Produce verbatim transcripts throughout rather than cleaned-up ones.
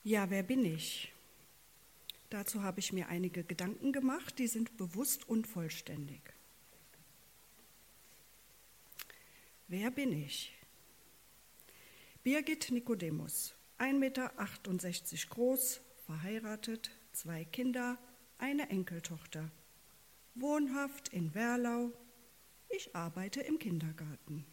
Ja, wer bin ich? Dazu habe ich mir einige Gedanken gemacht, die sind bewusst unvollständig. Wer bin ich? Birgit Nikodemus, ein Meter achtundsechzig groß, verheiratet, zwei Kinder, eine Enkeltochter. Wohnhaft in Werlau. Ich arbeite im Kindergarten.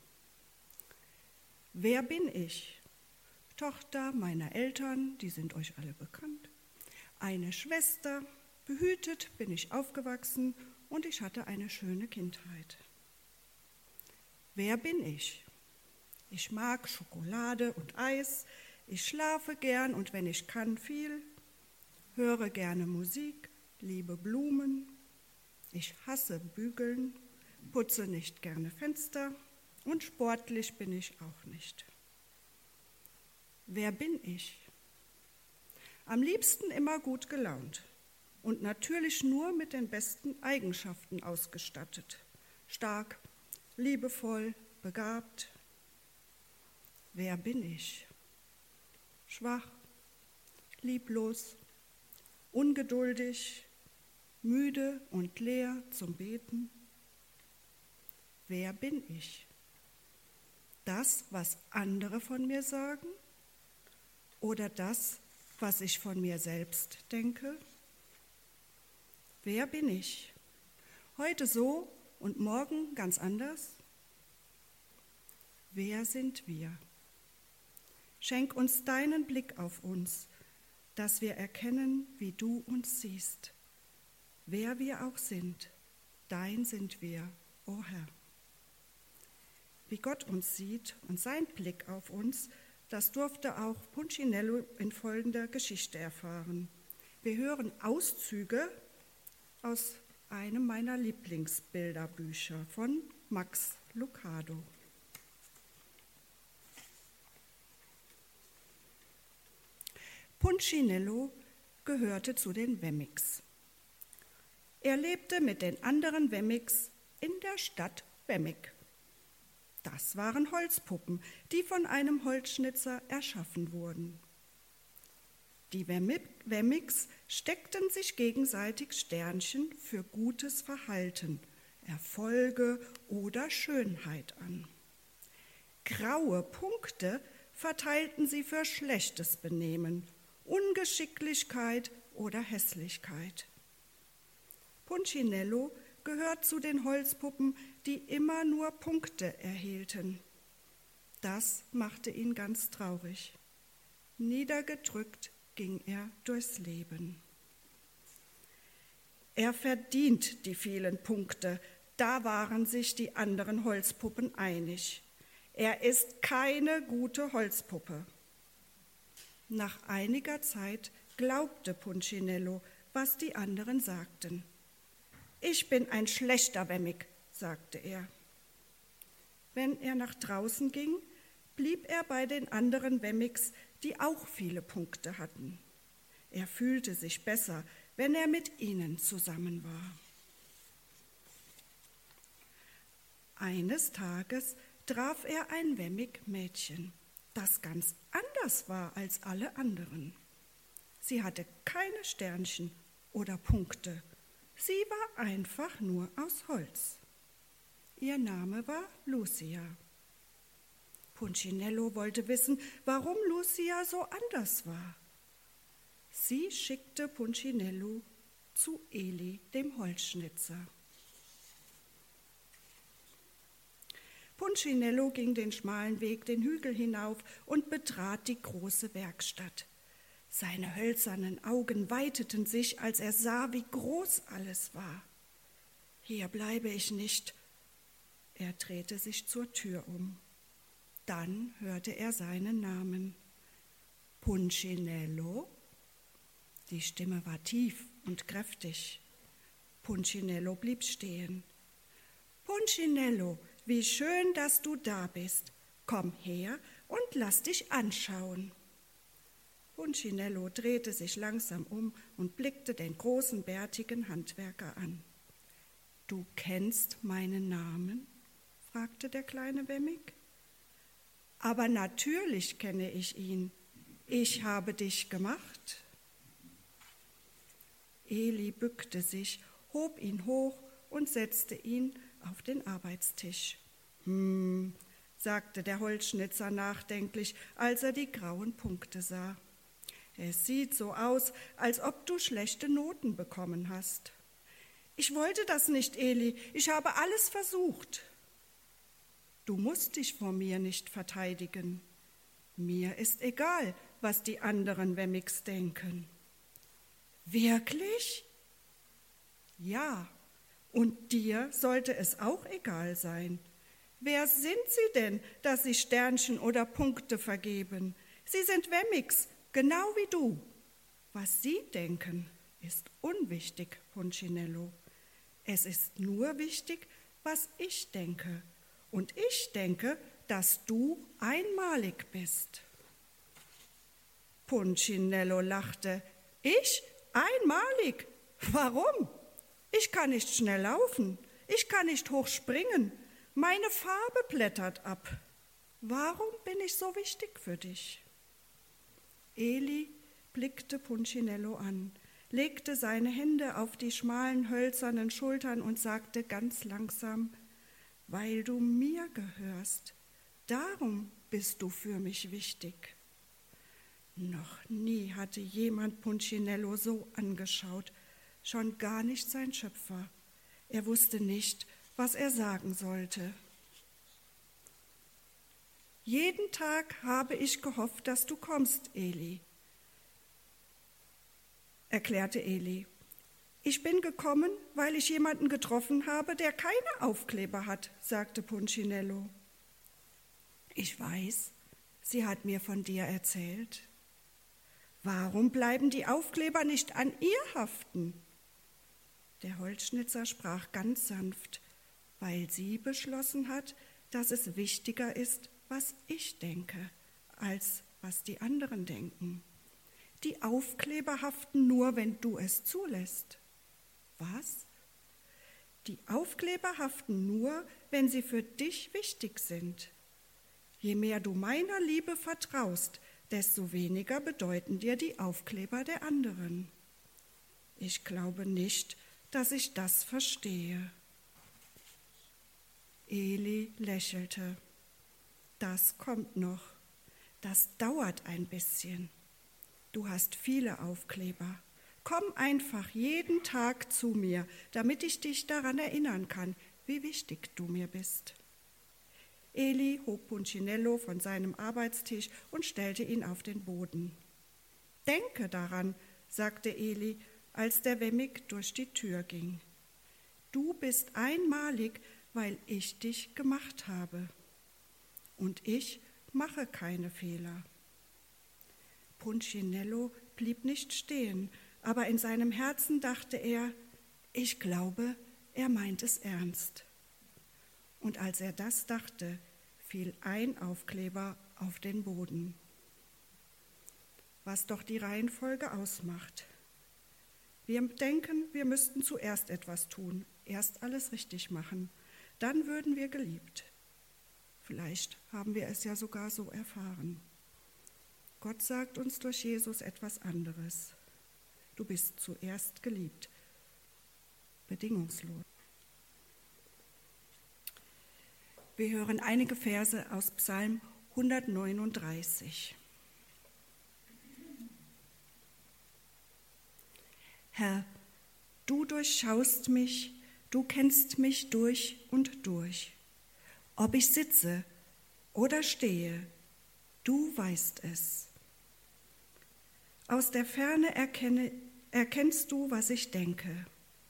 Wer bin ich? Tochter meiner Eltern, die sind euch alle bekannt. Eine Schwester, behütet bin ich aufgewachsen und ich hatte eine schöne Kindheit. Wer bin ich? Ich mag Schokolade und Eis, ich schlafe gern und wenn ich kann, viel, höre gerne Musik, liebe Blumen, ich hasse Bügeln, putze nicht gerne Fenster und sportlich bin ich auch nicht. Wer bin ich? Am liebsten immer gut gelaunt und natürlich nur mit den besten Eigenschaften ausgestattet. Stark, liebevoll, begabt. Wer bin ich? Schwach, lieblos, ungeduldig, müde und leer zum Beten. Wer bin ich? Das, was andere von mir sagen? Oder das, was ich von mir selbst denke? Wer bin ich? Heute so und morgen ganz anders? Wer sind wir? Schenk uns deinen Blick auf uns, dass wir erkennen, wie du uns siehst. Wer wir auch sind, dein sind wir, o Herr. Wie Gott uns sieht und sein Blick auf uns, das durfte auch Punchinello in folgender Geschichte erfahren. Wir hören Auszüge aus einem meiner Lieblingsbilderbücher von Max Lucado. Punchinello gehörte zu den Wemmicks. Er lebte mit den anderen Wemmicks in der Stadt Wemmig. Das waren Holzpuppen, die von einem Holzschnitzer erschaffen wurden. Die Wemmicks steckten sich gegenseitig Sternchen für gutes Verhalten, Erfolge oder Schönheit an. Graue Punkte verteilten sie für schlechtes Benehmen, Ungeschicklichkeit oder Hässlichkeit. Punchinello gehört zu den Holzpuppen, die immer nur Punkte erhielten. Das machte ihn ganz traurig. Niedergedrückt ging er durchs Leben. Er verdient die vielen Punkte, da waren sich die anderen Holzpuppen einig. Er ist keine gute Holzpuppe. Nach einiger Zeit glaubte Punchinello, was die anderen sagten. Ich bin ein schlechter Wemmig, sagte er. Wenn er nach draußen ging, blieb er bei den anderen Wemmicks, die auch viele Punkte hatten. Er fühlte sich besser, wenn er mit ihnen zusammen war. Eines Tages traf er ein Wemmig-Mädchen, das ganz anders war als alle anderen. Sie hatte keine Sternchen oder Punkte. Sie war einfach nur aus Holz. Ihr Name war Lucia. Punchinello wollte wissen, warum Lucia so anders war. Sie schickte Punchinello zu Eli, dem Holzschnitzer. Punchinello ging den schmalen Weg den Hügel hinauf und betrat die große Werkstatt. Seine hölzernen Augen weiteten sich, als er sah, wie groß alles war. Hier bleibe ich nicht. Er drehte sich zur Tür um. Dann hörte er seinen Namen. Punchinello? Die Stimme war tief und kräftig. Punchinello blieb stehen. Punchinello, wie schön, dass du da bist. Komm her und lass dich anschauen. Punchinello drehte sich langsam um und blickte den großen, bärtigen Handwerker an. »Du kennst meinen Namen?« fragte der kleine Wemmig. »Aber natürlich kenne ich ihn. Ich habe dich gemacht. Eli bückte sich, hob ihn hoch und setzte ihn auf den Arbeitstisch. Hm, sagte der Holzschnitzer nachdenklich, als er die grauen Punkte sah. Es sieht so aus, als ob du schlechte Noten bekommen hast. Ich wollte das nicht, Eli, ich habe alles versucht. Du musst dich vor mir nicht verteidigen. Mir ist egal, was die anderen Wemmicks denken. Wirklich? Ja, und dir sollte es auch egal sein. Wer sind Sie denn, dass Sie Sternchen oder Punkte vergeben? Sie sind Wemmicks, genau wie du. Was Sie denken, ist unwichtig, Punchinello. Es ist nur wichtig, was ich denke. Und ich denke, dass du einmalig bist. Punchinello lachte. Ich? Einmalig? Warum? Ich kann nicht schnell laufen. Ich kann nicht hoch springen. Meine Farbe blättert ab. Warum bin ich so wichtig für dich? Eli blickte Punchinello an, legte seine Hände auf die schmalen, hölzernen Schultern und sagte ganz langsam, weil du mir gehörst, darum bist du für mich wichtig. Noch nie hatte jemand Punchinello so angeschaut, schon gar nicht sein Schöpfer. Er wusste nicht, was er sagen sollte. Jeden Tag habe ich gehofft, dass du kommst, Eli, erklärte Eli. Ich bin gekommen, weil ich jemanden getroffen habe, der keine Aufkleber hat, sagte Punchinello. Ich weiß, sie hat mir von dir erzählt. Warum bleiben die Aufkleber nicht an ihr haften? Der Holzschnitzer sprach ganz sanft, weil sie beschlossen hat, dass es wichtiger ist, was ich denke, als was die anderen denken. Die Aufkleber haften nur, wenn du es zulässt. Was? Die Aufkleber haften nur, wenn sie für dich wichtig sind. Je mehr du meiner Liebe vertraust, desto weniger bedeuten dir die Aufkleber der anderen. Ich glaube nicht, dass ich das verstehe. Eli lächelte. Das kommt noch. Das dauert ein bisschen. Du hast viele Aufkleber. Komm einfach jeden Tag zu mir, damit ich dich daran erinnern kann, wie wichtig du mir bist. Eli hob Punchinello von seinem Arbeitstisch und stellte ihn auf den Boden. Denke daran, sagte Eli, als der Wemmig durch die Tür ging. Du bist einmalig, weil ich dich gemacht habe. Und ich mache keine Fehler. Punchinello blieb nicht stehen, aber in seinem Herzen dachte er, ich glaube, er meint es ernst. Und als er das dachte, fiel ein Aufkleber auf den Boden. Was doch die Reihenfolge ausmacht. Wir denken, wir müssten zuerst etwas tun, erst alles richtig machen, dann würden wir geliebt. Vielleicht haben wir es ja sogar so erfahren. Gott sagt uns durch Jesus etwas anderes. Du bist zuerst geliebt, bedingungslos. Wir hören einige Verse aus Psalm hundertneununddreißig. Herr, du durchschaust mich, du kennst mich durch und durch. Ob ich sitze oder stehe, du weißt es. Aus der Ferne erkenne, erkennst du, was ich denke.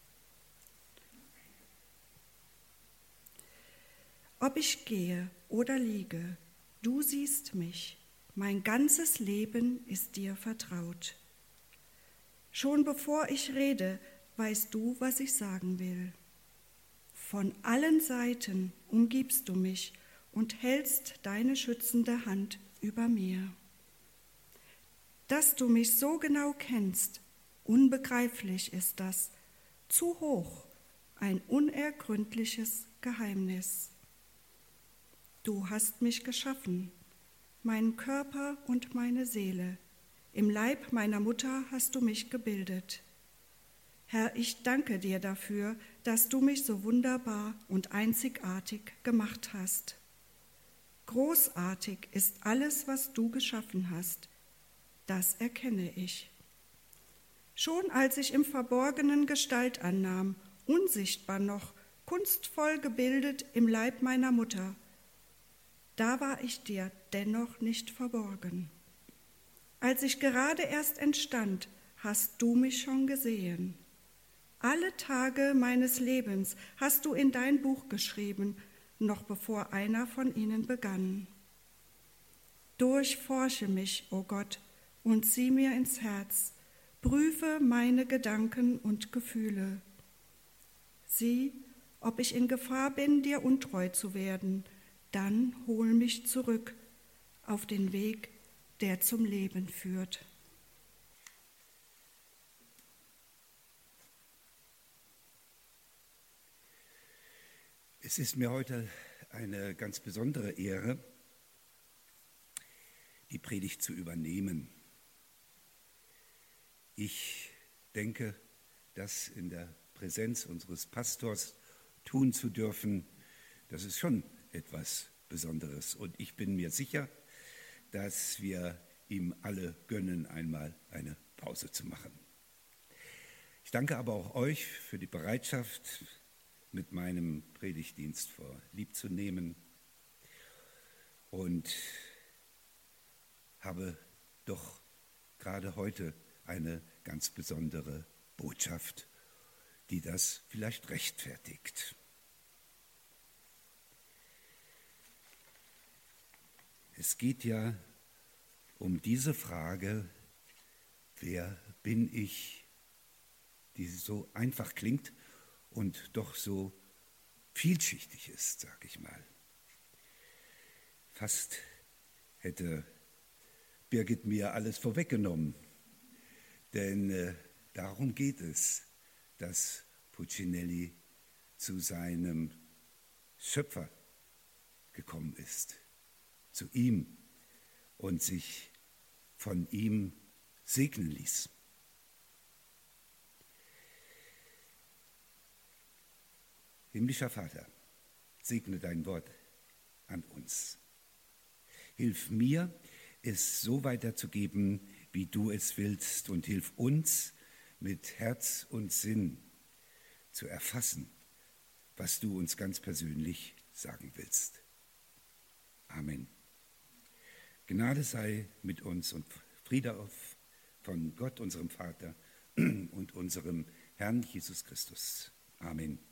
Ob ich gehe oder liege, du siehst mich, mein ganzes Leben ist dir vertraut. Schon bevor ich rede, weißt du, was ich sagen will. Von allen Seiten umgibst du mich und hältst deine schützende Hand über mir. Dass du mich so genau kennst, unbegreiflich ist das, zu hoch, ein unergründliches Geheimnis. Du hast mich geschaffen, meinen Körper und meine Seele, Im Leib meiner Mutter hast du mich gebildet. Herr, ich danke dir dafür, dass du mich so wunderbar und einzigartig gemacht hast. Großartig ist alles, was du geschaffen hast. Das erkenne ich. Schon als ich im Verborgenen Gestalt annahm, unsichtbar noch, kunstvoll gebildet im Leib meiner Mutter, da war ich dir dennoch nicht verborgen. Als ich gerade erst entstand, hast du mich schon gesehen. Alle Tage meines Lebens hast du in dein Buch geschrieben, noch bevor einer von ihnen begann. Durchforsche mich, o Gott, und sieh mir ins Herz, prüfe meine Gedanken und Gefühle. Sieh, ob ich in Gefahr bin, dir untreu zu werden, dann hol mich zurück auf den Weg, der zum Leben führt. Es ist mir heute eine ganz besondere Ehre, die Predigt zu übernehmen. Ich denke, das in der Präsenz unseres Pastors tun zu dürfen, das ist schon etwas Besonderes. Und ich bin mir sicher, dass wir ihm alle gönnen, einmal eine Pause zu machen. Ich danke aber auch euch für die Bereitschaft, mit meinem Predigtdienst vor lieb zu nehmen und habe doch gerade heute eine ganz besondere Botschaft, die das vielleicht rechtfertigt. Es geht ja um diese Frage, wer bin ich, die so einfach klingt und doch so vielschichtig ist, sag ich mal. Fast hätte Birgit mir alles vorweggenommen, denn äh, darum geht es, dass Puccinelli zu seinem Schöpfer gekommen ist, zu ihm und sich von ihm segnen ließ. Himmlischer Vater, segne dein Wort an uns. Hilf mir, es so weiterzugeben, wie du es willst, und hilf uns, mit Herz und Sinn zu erfassen, was du uns ganz persönlich sagen willst. Amen. Gnade sei mit uns und Friede auf von Gott, unserem Vater und unserem Herrn Jesus Christus. Amen.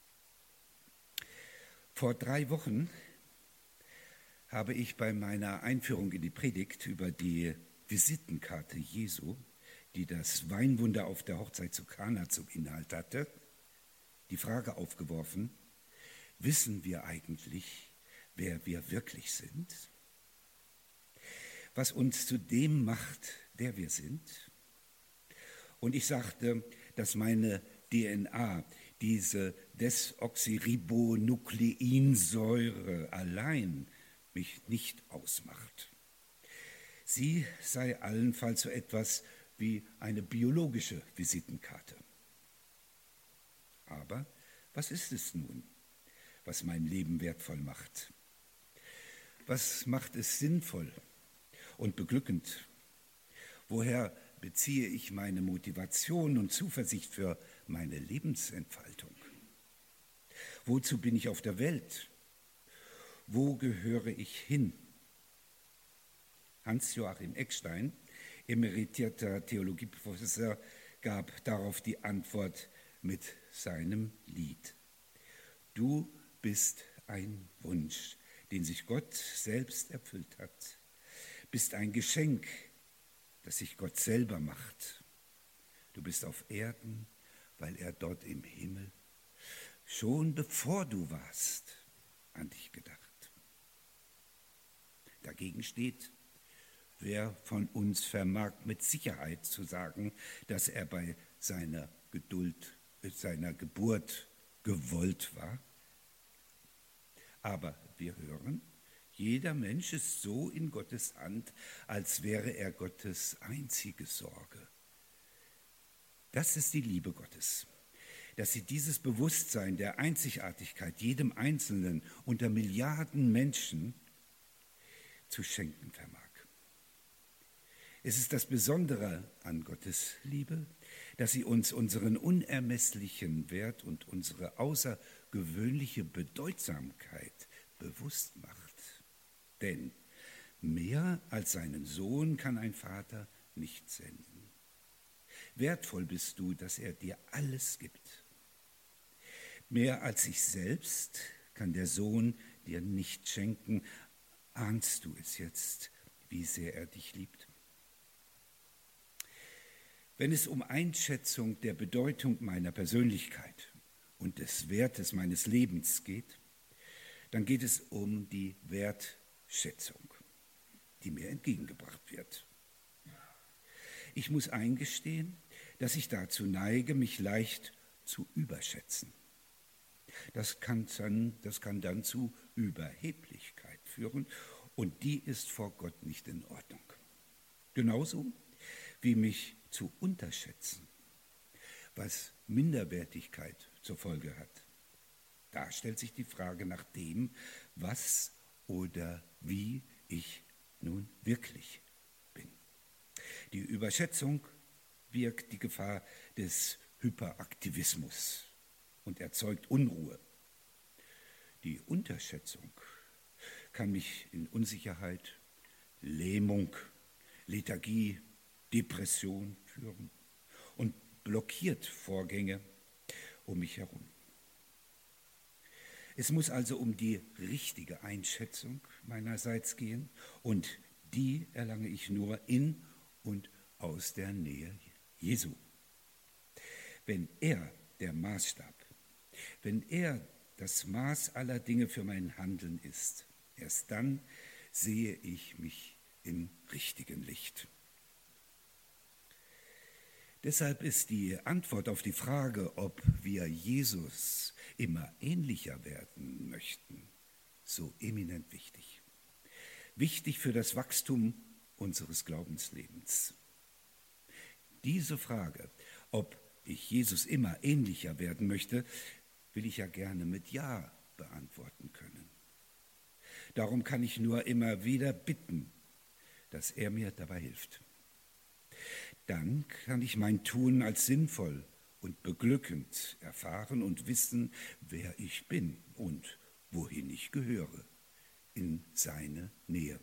Vor drei Wochen habe ich bei meiner Einführung in die Predigt über die Visitenkarte Jesu, die das Weinwunder auf der Hochzeit zu Kana zum Inhalt hatte, die Frage aufgeworfen: Wissen wir eigentlich, wer wir wirklich sind? Was uns zu dem macht, der wir sind? Und ich sagte, dass meine D N A, diese Desoxyribonukleinsäure allein mich nicht ausmacht. Sie sei allenfalls so etwas wie eine biologische Visitenkarte. Aber was ist es nun, was mein Leben wertvoll macht? Was macht es sinnvoll und beglückend? Woher beziehe ich meine Motivation und Zuversicht für meine Lebensentfaltung? Wozu bin ich auf der Welt? Wo gehöre ich hin? Hans-Joachim Eckstein, emeritierter Theologieprofessor, gab darauf die Antwort mit seinem Lied: Du bist ein Wunsch, den sich Gott selbst erfüllt hat, bist ein Geschenk, das sich Gott selber macht. Du bist auf Erden, weil er dort im Himmel schon bevor du warst an dich gedacht. Dagegen steht: Wer von uns vermag mit Sicherheit zu sagen, dass er bei seiner Geduld, seiner Geburt gewollt war? Aber wir hören, Jeder Mensch ist so in Gottes Hand, als wäre er Gottes einzige Sorge. Das ist die Liebe Gottes, dass sie dieses Bewusstsein der Einzigartigkeit jedem Einzelnen unter Milliarden Menschen zu schenken vermag. Es ist das Besondere an Gottes Liebe, dass sie uns unseren unermesslichen Wert und unsere außergewöhnliche Bedeutsamkeit bewusst macht. Denn mehr als seinen Sohn kann ein Vater nicht senden. Wertvoll bist du, dass er dir alles gibt. Mehr als sich selbst kann der Sohn dir nicht schenken. Ahnst du es jetzt, wie sehr er dich liebt? Wenn es um Einschätzung der Bedeutung meiner Persönlichkeit und des Wertes meines Lebens geht, dann geht es um die Wertschätzung, die mir entgegengebracht wird. Ich muss eingestehen, dass ich dazu neige, mich leicht zu überschätzen. Das kann dann, das kann dann zu Überheblichkeit führen und die ist vor Gott nicht in Ordnung. Genauso wie mich zu unterschätzen, was Minderwertigkeit zur Folge hat. Da stellt sich die Frage nach dem, was oder wie ich nun wirklich bin. Die Überschätzung birgt die Gefahr des Hyperaktivismus und erzeugt Unruhe. Die Unterschätzung kann mich in Unsicherheit, Lähmung, Lethargie, Depression führen und blockiert Vorgänge um mich herum. Es muss also um die richtige Einschätzung meinerseits gehen und die erlange ich nur in und aus der Nähe Jesu. Wenn er der Maßstab, wenn er das Maß aller Dinge für mein Handeln ist, erst dann sehe ich mich im richtigen Licht. Deshalb ist die Antwort auf die Frage, ob wir Jesus immer ähnlicher werden möchten, so eminent wichtig. Wichtig für das Wachstum unseres Glaubenslebens. Diese Frage, ob ich Jesus immer ähnlicher werden möchte, will ich ja gerne mit Ja beantworten können. Darum kann ich nur immer wieder bitten, dass er mir dabei hilft. Dann kann ich mein Tun als sinnvoll und beglückend erfahren und wissen, wer ich bin und wohin ich gehöre, in seine Nähe.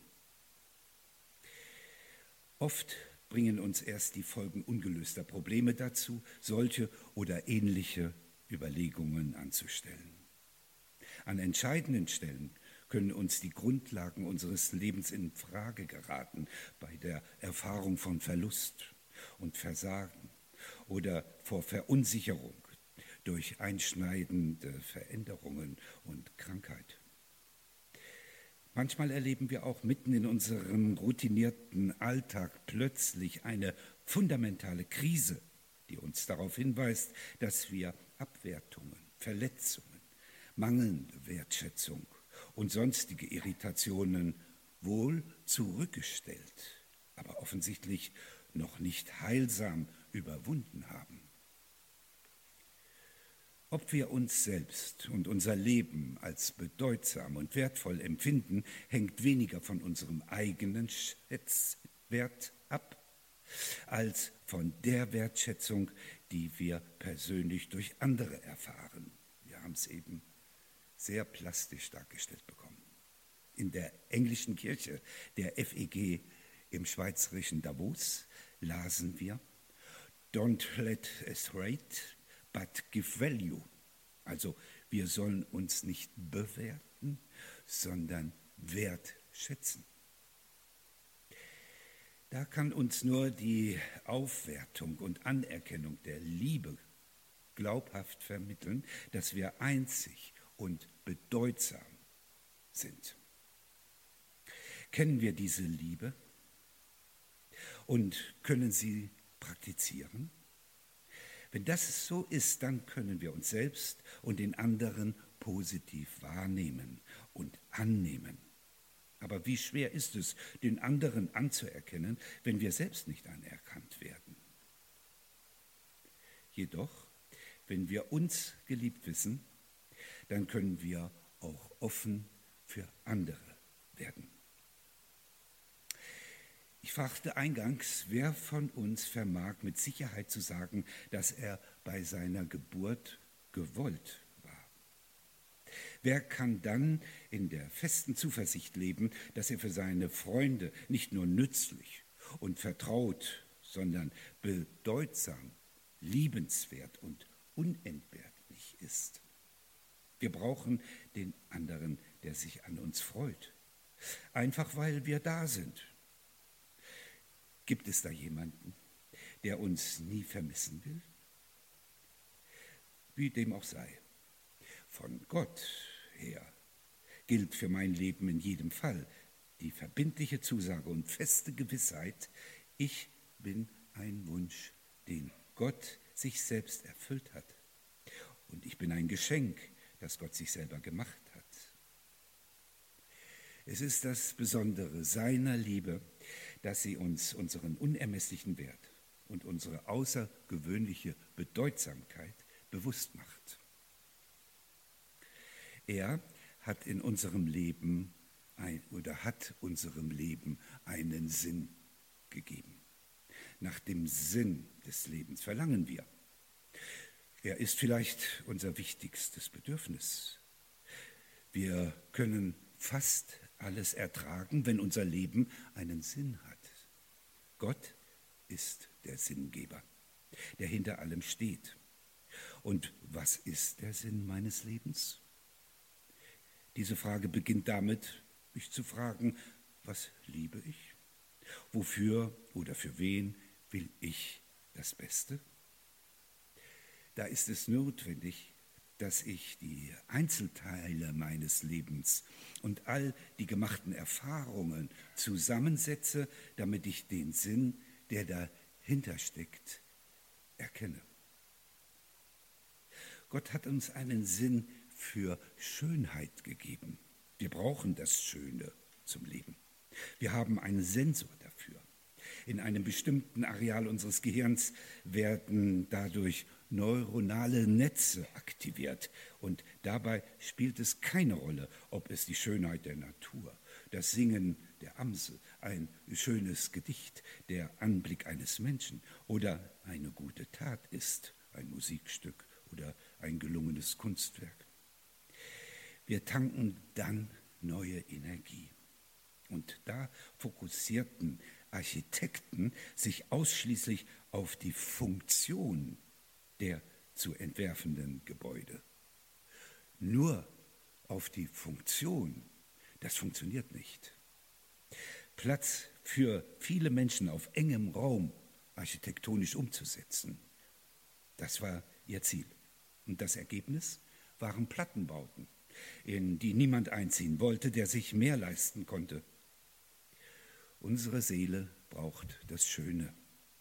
Oft bringen uns erst die Folgen ungelöster Probleme dazu, solche oder ähnliche Überlegungen anzustellen. An entscheidenden Stellen können uns die Grundlagen unseres Lebens in Frage geraten, bei der Erfahrung von Verlust und Versagen oder vor Verunsicherung durch einschneidende Veränderungen und Krankheit. Manchmal erleben wir auch mitten in unserem routinierten Alltag plötzlich eine fundamentale Krise, die uns darauf hinweist, dass wir Abwertungen, Verletzungen, mangelnde Wertschätzung und sonstige Irritationen wohl zurückgestellt, aber offensichtlich noch nicht heilsam überwunden haben. Ob wir uns selbst und unser Leben als bedeutsam und wertvoll empfinden, hängt weniger von unserem eigenen Schätzwert ab, als von der Wertschätzung, die wir persönlich durch andere erfahren. Wir haben es eben sehr plastisch dargestellt bekommen. In der englischen Kirche, der F E G im schweizerischen Davos, lasen wir: Don't let us rate, but give value. Also wir sollen uns nicht bewerten, sondern wertschätzen. Da kann uns nur die Aufwertung und Anerkennung der Liebe glaubhaft vermitteln, dass wir einzig und bedeutsam sind. Kennen wir diese Liebe und können sie praktizieren? Wenn das so ist, dann können wir uns selbst und den anderen positiv wahrnehmen und annehmen. Aber wie schwer ist es, den anderen anzuerkennen, wenn wir selbst nicht anerkannt werden? Jedoch, wenn wir uns geliebt wissen, dann können wir auch offen für andere werden. Ich fragte eingangs, wer von uns vermag mit Sicherheit zu sagen, dass er bei seiner Geburt gewollt war? Wer kann dann in der festen Zuversicht leben, dass er für seine Freunde nicht nur nützlich und vertraut, sondern bedeutsam, liebenswert und unentbehrlich ist? Wir brauchen den anderen, der sich an uns freut, einfach weil wir da sind. Gibt es da jemanden, der uns nie vermissen will? Wie dem auch sei, von Gott her gilt für mein Leben in jedem Fall die verbindliche Zusage und feste Gewissheit, ich bin ein Wunsch, den Gott sich selbst erfüllt hat. Und ich bin ein Geschenk, das Gott sich selber gemacht hat. Es ist das Besondere seiner Liebe, dass sie uns unseren unermesslichen Wert und unsere außergewöhnliche Bedeutsamkeit bewusst macht. Er hat in unserem Leben ein, oder hat unserem Leben einen Sinn gegeben. Nach dem Sinn des Lebens verlangen wir. Er ist vielleicht unser wichtigstes Bedürfnis. Wir können fast alles ertragen, wenn unser Leben einen Sinn hat. Gott ist der Sinngeber, der hinter allem steht. Und was ist der Sinn meines Lebens? Diese Frage beginnt damit, mich zu fragen, was liebe ich? Wofür oder für wen will ich das Beste? Da ist es notwendig, dass ich die Einzelteile meines Lebens und all die gemachten Erfahrungen zusammensetze, damit ich den Sinn, der dahinter steckt, erkenne. Gott hat uns einen Sinn für Schönheit gegeben. Wir brauchen das Schöne zum Leben. Wir haben einen Sensor dafür. In einem bestimmten Areal unseres Gehirns werden dadurch neuronale Netze aktiviert. Und dabei spielt es keine Rolle, ob es die Schönheit der Natur, das Singen der Amsel, ein schönes Gedicht, der Anblick eines Menschen oder eine gute Tat ist, ein Musikstück oder ein gelungenes Kunstwerk. Wir tanken dann neue Energie. Und da fokussierten Architekten sich ausschließlich auf die Funktion der zu entwerfenden Gebäude. Nur auf die Funktion, das funktioniert nicht. Platz für viele Menschen auf engem Raum architektonisch umzusetzen, das war ihr Ziel. Und das Ergebnis waren Plattenbauten, in die niemand einziehen wollte, der sich mehr leisten konnte. Unsere Seele braucht das Schöne.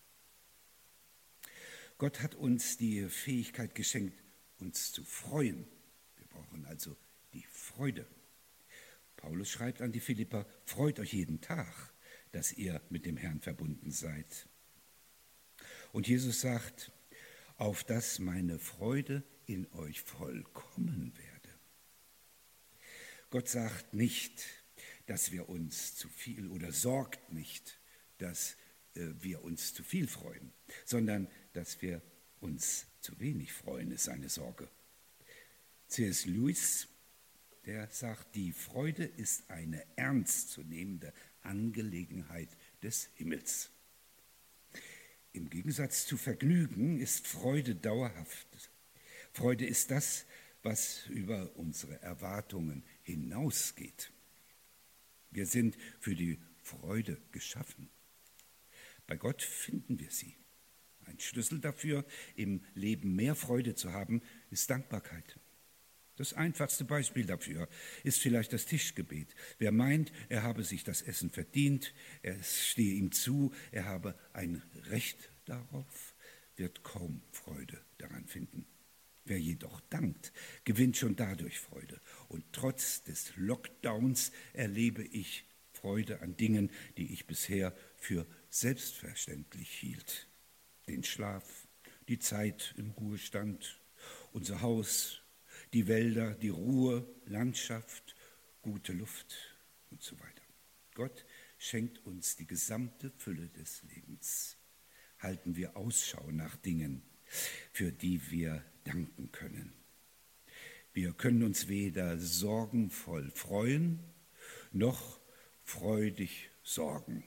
Gott hat uns die Fähigkeit geschenkt, uns zu freuen. Wir brauchen also die Freude. Paulus schreibt an die Philipper, freut euch jeden Tag, dass ihr mit dem Herrn verbunden seid. Und Jesus sagt, auf dass meine Freude in euch vollkommen werde. Gott sagt nicht, dass wir uns zu viel oder sorgt nicht, dass äh, wir uns zu viel freuen, sondern dass wir uns zu wenig freuen, ist seine Sorge. C S Lewis, der sagt, die Freude ist eine ernstzunehmende Angelegenheit des Himmels. Im Gegensatz zu Vergnügen ist Freude dauerhaft. Freude ist das, was über unsere Erwartungen hinausgeht. Wir sind für die Freude geschaffen. Bei Gott finden wir sie. Ein Schlüssel dafür, im Leben mehr Freude zu haben, ist Dankbarkeit. Das einfachste Beispiel dafür ist vielleicht das Tischgebet. Wer meint, er habe sich das Essen verdient, es stehe ihm zu, er habe ein Recht darauf, wird kaum Freude daran finden. Wer jedoch dankt, gewinnt schon dadurch Freude. Und trotz des Lockdowns erlebe ich Freude an Dingen, die ich bisher für selbstverständlich hielt. Den Schlaf, die Zeit im Ruhestand, unser Haus, die Wälder, die Ruhe, Landschaft, gute Luft und so weiter. Gott schenkt uns die gesamte Fülle des Lebens. Halten wir Ausschau nach Dingen, für die wir danken können. Wir können uns weder sorgenvoll freuen, noch freudig sorgen.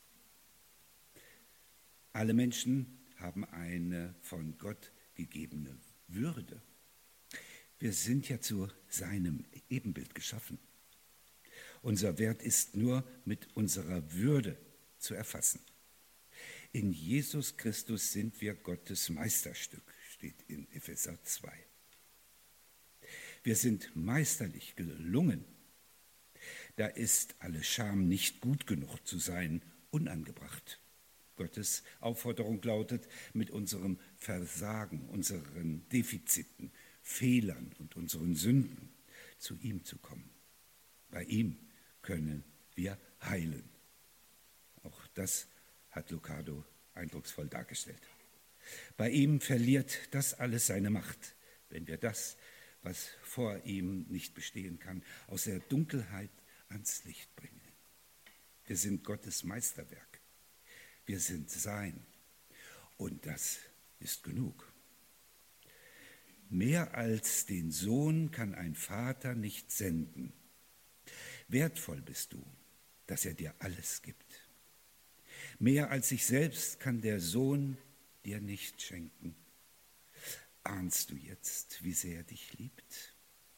Alle Menschen haben eine von Gott gegebene Würde. Wir sind ja zu seinem Ebenbild geschaffen. Unser Wert ist nur mit unserer Würde zu erfassen. In Jesus Christus sind wir Gottes Meisterstück, steht in Epheser zwei. Wir sind meisterlich gelungen. Da ist alle Scham, nicht gut genug zu sein, unangebracht. Gottes Aufforderung lautet, mit unserem Versagen, unseren Defiziten, Fehlern und unseren Sünden zu ihm zu kommen. Bei ihm können wir heilen. Auch das hat Lucado eindrucksvoll dargestellt. Bei ihm verliert das alles seine Macht, wenn wir das, was vor ihm nicht bestehen kann, aus der Dunkelheit ans Licht bringen. Wir sind Gottes Meisterwerk. Wir sind sein. Und das ist genug. Mehr als den Sohn kann ein Vater nicht senden. Wertvoll bist du, dass er dir alles gibt. Mehr als sich selbst kann der Sohn dir nicht schenken. Ahnst du jetzt, wie sehr er dich liebt?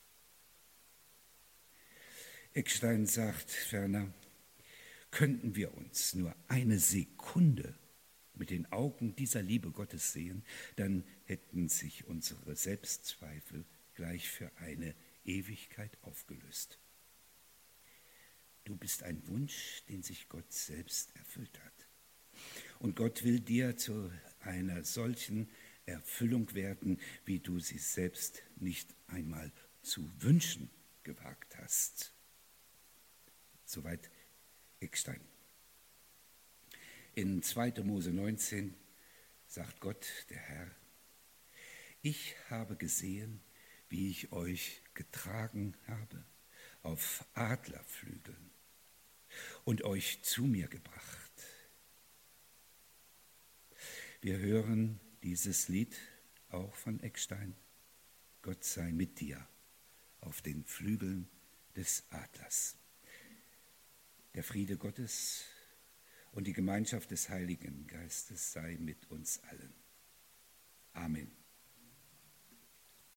Eckstein sagt ferner, könnten wir uns nur eine Sekunde mit den Augen dieser Liebe Gottes sehen, dann hätten sich unsere Selbstzweifel gleich für eine Ewigkeit aufgelöst. Du bist ein Wunsch, den sich Gott selbst erfüllt hat. Und Gott will dir zu einer solchen Erfüllung werden, wie du sie selbst nicht einmal zu wünschen gewagt hast. Soweit Eckstein. In zweiter Mose neunzehn sagt Gott, der Herr, ich habe gesehen, wie ich euch getragen habe auf Adlerflügeln und euch zu mir gebracht. Wir hören dieses Lied auch von Eckstein. Gott sei mit dir auf den Flügeln des Adlers. Der Friede Gottes und die Gemeinschaft des Heiligen Geistes sei mit uns allen. Amen.